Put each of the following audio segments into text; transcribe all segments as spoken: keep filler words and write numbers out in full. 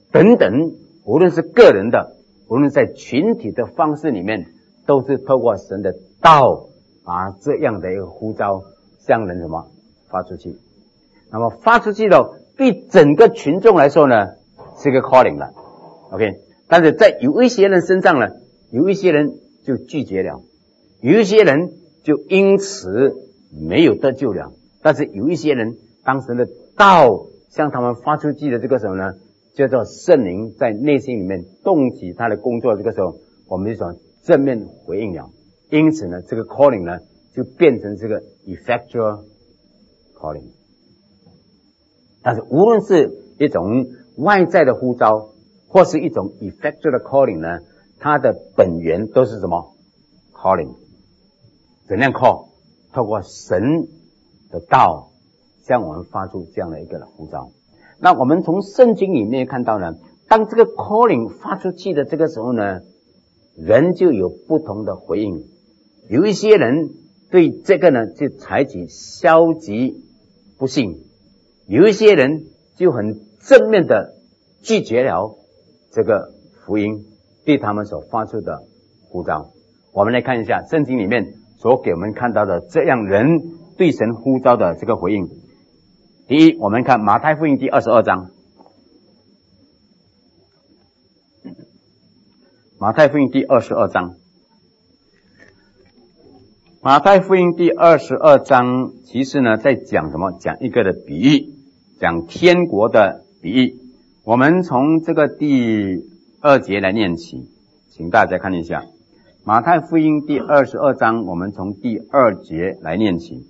等等，无论是个人的，无论在群体的方式里面，都是透过神的道把这样的一个呼召向人什么发出去。那么发出去了，对整个群众来说呢，是一个 calling 了 ，OK。但是在有一些人身上呢，有一些人就拒绝了，有一些人就因此没有得救了。但是有一些人，当神的道向他们发出去的这个时候呢，叫做圣灵在内心里面动起他的工作，这个时候我们就说正面回应了。因此呢，这个 calling 呢就变成这个 effectual calling。但是无论是一种外在的呼召，或是一种 effectual 的 calling 呢，它的本源都是什么 calling。怎样 call？ 透过神的道向我们发出这样的一个呼召。那我们从圣经里面看到呢，当这个 calling 发出去的这个时候呢，人就有不同的回应。有一些人对这个呢就采取消极不信，有一些人就很正面的拒绝了这个福音对他们所发出的呼召。我们来看一下圣经里面所给我们看到的这样人对神呼召的这个回应。第一，我们看马太福音第二十二章。马太福音第二十二章。马太福音第二十二章其实呢在讲什么？讲一个的比喻，讲天国的比喻。我们从这个第二节来念起，请大家看一下马太福音第二十二章，我们从第二节来念起。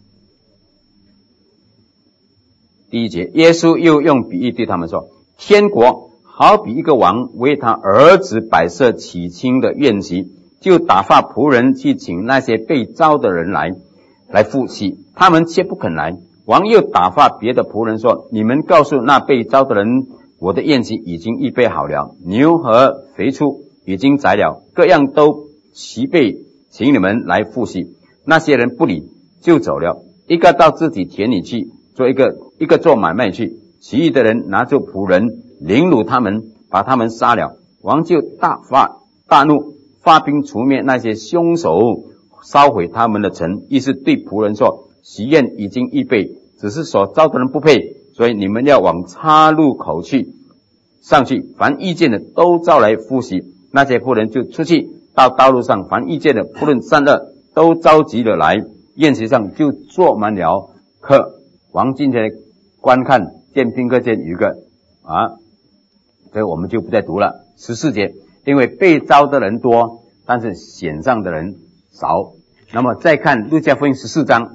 第一节，耶稣又用比喻对他们说，天国好比一个王为他儿子摆设喜庆的宴席，就打发仆人去请那些被招的人来来赴席，他们却不肯来。王又打发别的仆人说，你们告诉那被招的人，我的宴席已经预备好了，牛和肥畜已经宰了，各样都齐备，请你们来赴席。那些人不理，就走了，一个到自己田里去做一个一个做买卖去，其余的人拿着仆人凌辱他们，把他们杀了。王就大发大怒，发兵除灭那些凶手，烧毁他们的城。于是对仆人说，喜宴已经预备，只是所招的人不配，所以你们要往岔路口去上去，凡遇见的都招来赴席。那些仆人就出去到道路上，凡遇见的不论善恶都召集了来，宴席上就坐满了客。王进前观看，见宾客间有一个啊，这个我们就不再读了。十四节，因为被招的人多，但是选上的人少。那么再看路加福音十四章，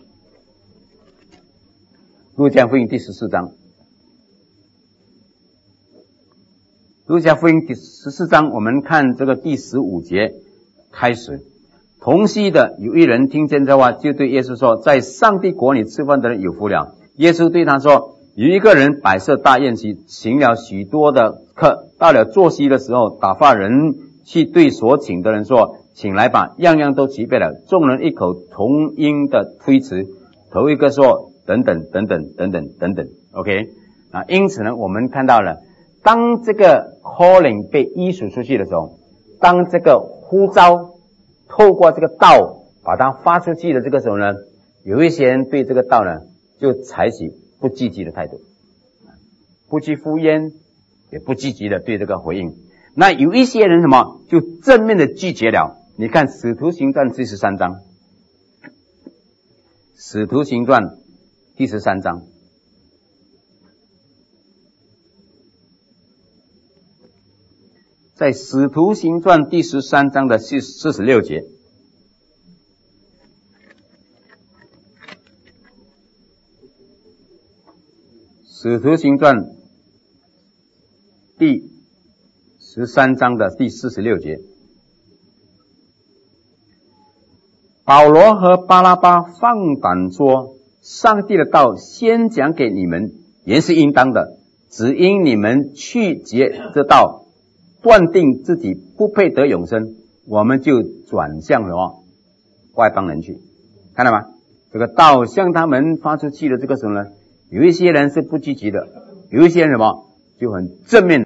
路加福音第十四章，路加福音第十四章，我们看这个第十五节开始。同席的有一人听见这话，就对耶稣说，在上帝国里吃饭的人有福了。耶稣对他说，有一个人摆设大宴席，请了许多的客，到了坐席的时候，打发人去对所请的人说，请来吧，样样都齐备了。众人一口同音的推辞，头一个说等等等等等等等等 OK 啊，因此呢，我们看到了当这个 calling 被依属出去的时候，当这个呼召透过这个道把它发出去的这个时候呢，有一些人对这个道呢就采取不积极的态度，不去敷衍，也不积极的对这个回应。那有一些人什么就正面的拒绝了。你看使徒行传第十三章，使徒行传第十三章，在使徒行传第十三章的四十六节，使徒行传第十三章的第四十六节，保罗和巴拉巴放胆说，上帝的道先讲给你们，原是应当的，只因你们拒绝这道，断定自己不配得永生，我们就转向什么外邦人去。看到吗？这个道向他们发出去的这个时候呢，有一些人是不积极的，有一些人什么就很正面